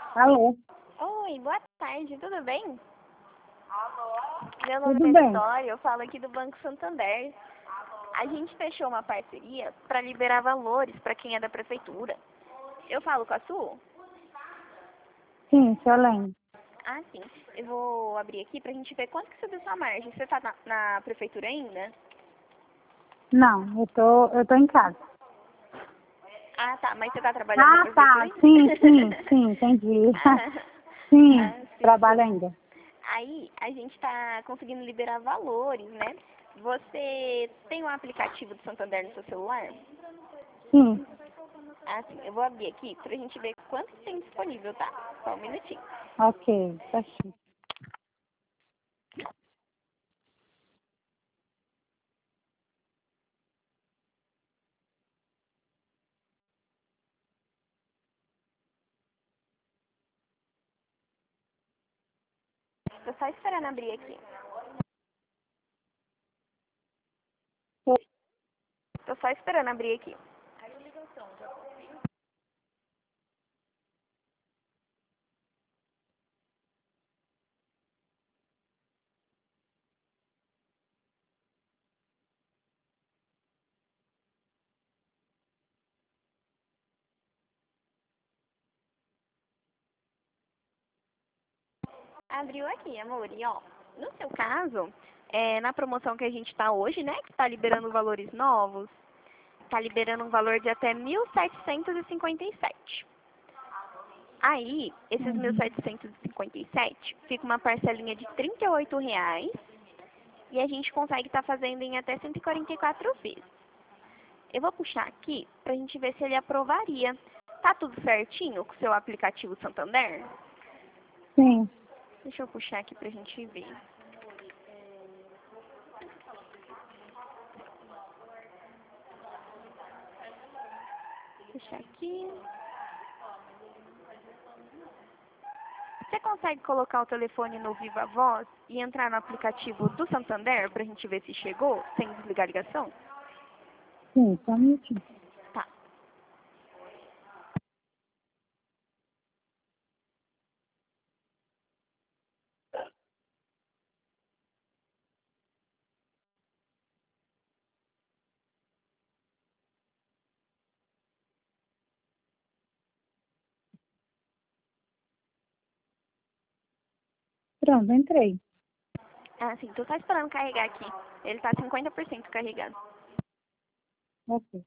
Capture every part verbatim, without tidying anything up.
Alô, Oi, boa tarde, tudo bem? Meu nome tudo é bem? Vitória, eu falo aqui do Banco Santander. A gente fechou uma parceria para liberar valores para quem é da prefeitura. Eu falo com a Su? Sim, Solene. Ah, sim. Eu vou abrir aqui para a gente ver quanto que subiu sua margem. Você está na, na prefeitura ainda? Não, eu tô, eu tô em casa. Ah, tá, mas você está trabalhando na Ah, prefeitura tá. ainda? Sim, sim, sim, entendi. ah, Sim, ah, sim, trabalho sim. ainda. Aí a gente está conseguindo liberar valores, né? Você tem um aplicativo do Santander no seu celular? Sim, Ah, sim. Eu vou abrir aqui pra gente ver quanto tem disponível, tá? Só um minutinho. ok, tá sim. Tô só esperando abrir aqui. Tô só esperando abrir aqui. Abriu aqui, amor. E ó, no seu caso, é, na promoção que a gente tá hoje, né? Que tá liberando valores novos, tá liberando um valor de até mil setecentos e cinquenta e sete. Aí, esses mil Uhum. setecentos e cinquenta e sete fica uma parcelinha de trinta e oito reais e a gente consegue estar fazendo em até cento e quarenta e quatro vezes. Eu vou puxar aqui pra gente ver se ele aprovaria. Tá tudo certinho com o seu aplicativo Santander? Sim, Deixa eu puxar aqui pra gente ver. Puxar aqui. Você consegue colocar o telefone no Viva Voz e entrar no aplicativo do Santander pra gente ver se chegou, sem desligar a ligação? sim, só um minutinho. Tá. Pronto, entrei. Ah, sim, tô só esperando carregar aqui. Ele tá cinquenta por cento carregado. Ok.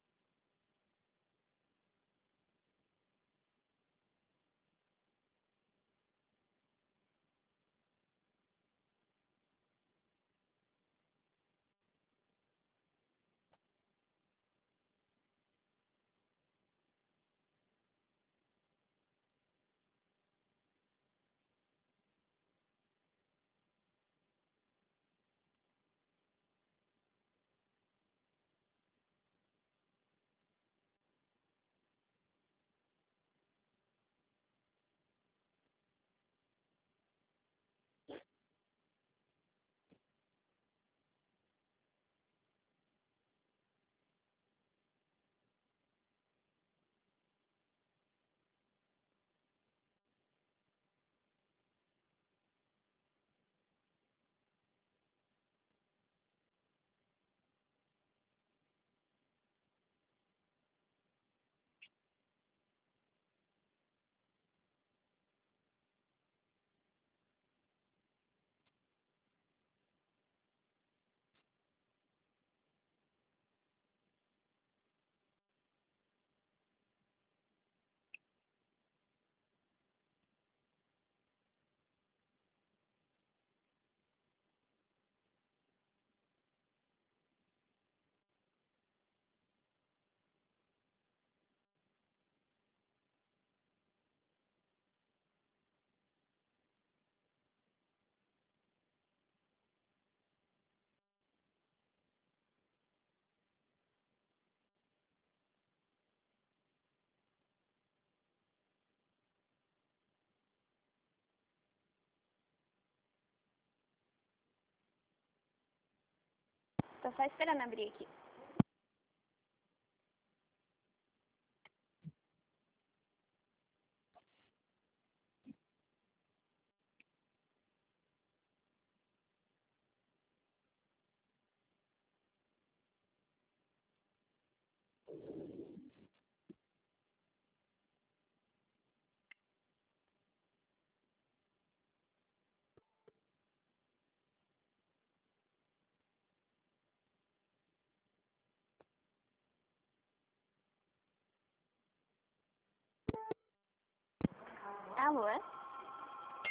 Tô só esperando abrir aqui. rua?